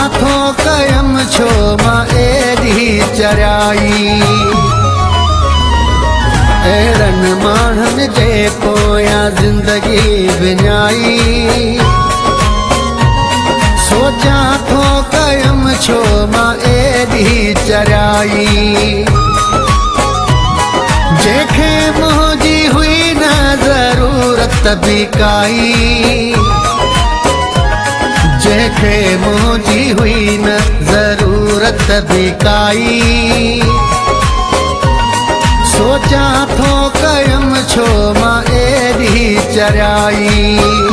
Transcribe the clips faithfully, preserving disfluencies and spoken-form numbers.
थो कयम छो मां एडी चराई। एरन मानन जे पोया जिंदगी विञाई। सोचा थो कयम छो मां एडी चराई। जेखे मुझी हुई न जरूरत भी काई। जेखे मुझी हुई न जरूरत भी काई। सोचा थो कयम छो मां एडी चराई।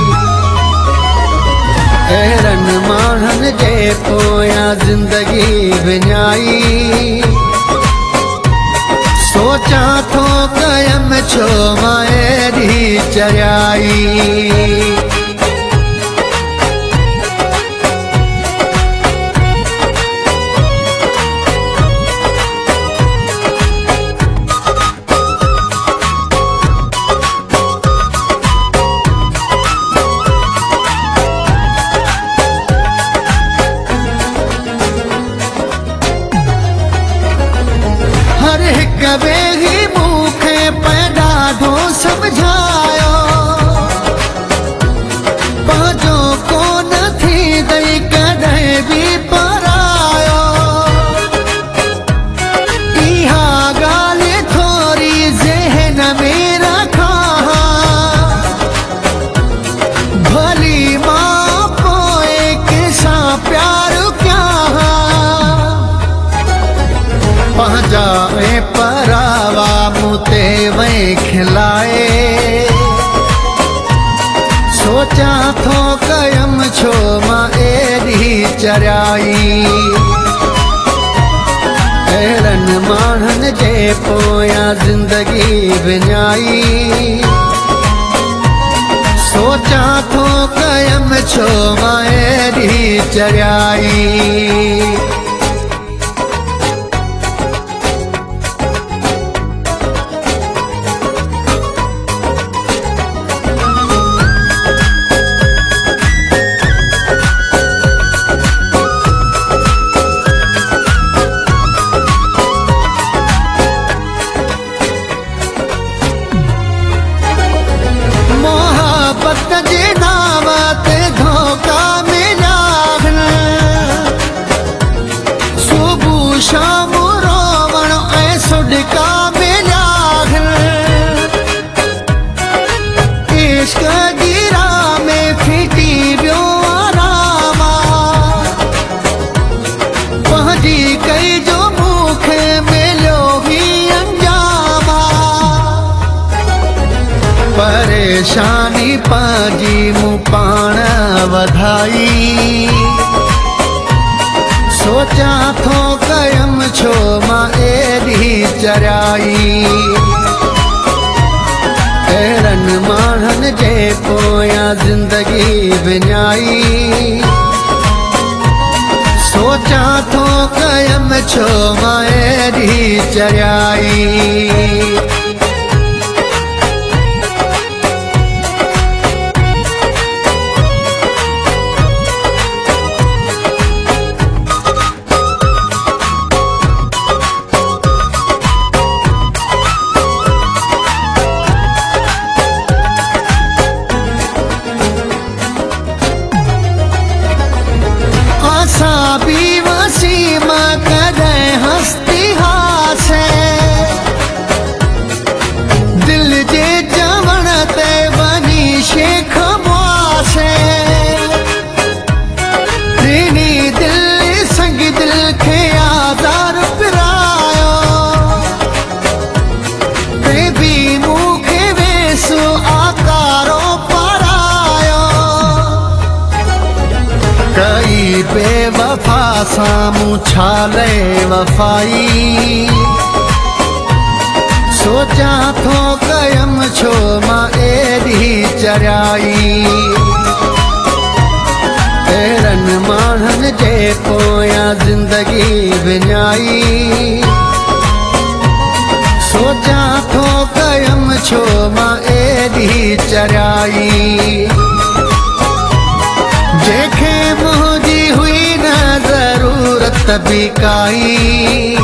एरन मानन जे पोया जिंदगी विञाई। सोचा थो कयम छो मां एडी चराई। कबे ही मुखे पैदा दो समझायो। पाजो को न थी दई कदे भी परायो। इहा गाल थोरी ज़हन में रखा। भली मां पोए किसा प्यार क्या। पंहिंजा परावा मुते वे खिलाए। सोचा थो कयम छो मां एडी चराई। एरन मानन जे पोया जिंदगी विञाई। सोचा थो कयम छो मां एडी चराई। परेशानी पाजी मूं पाण वधाई। सोचा थो कयम छो मां एडी चराई। एरन मानन जे पोया जिंदगी विञाई। सोचा थो कयम छो मां एडी चराई। भी वसीम कदे हस्ती हासे। दिल जे जवण ते वनी शेख मुआसे। तेनी दिल संग दिल खे आज़ार पिरायो। ते भी मूंखे वेसो आकारो परायो। कई बेवफा सामूं छाले वफाई। सोचा थो कयम छो मां एडी चराई। एरन मानन जे पोया जिंदगी विञाई। सोचा थो कयम छो मां एडी चराई। जेखे मुझी हुई न ज़रूरत बि काई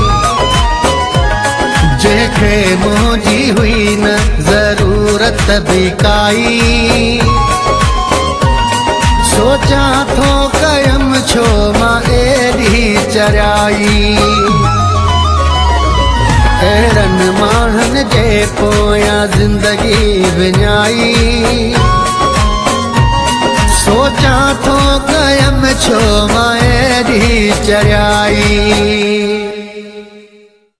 जंहिंखे मुंहिंजी हुई न ज़रूरत बि काई सोचां थो कयमि छो मां एॾी चरियाई अहिड़नि माण्हुनि जे पोयां ज़िंदगी विञाई सोचां थो कयमि छो मां एॾी चरियाई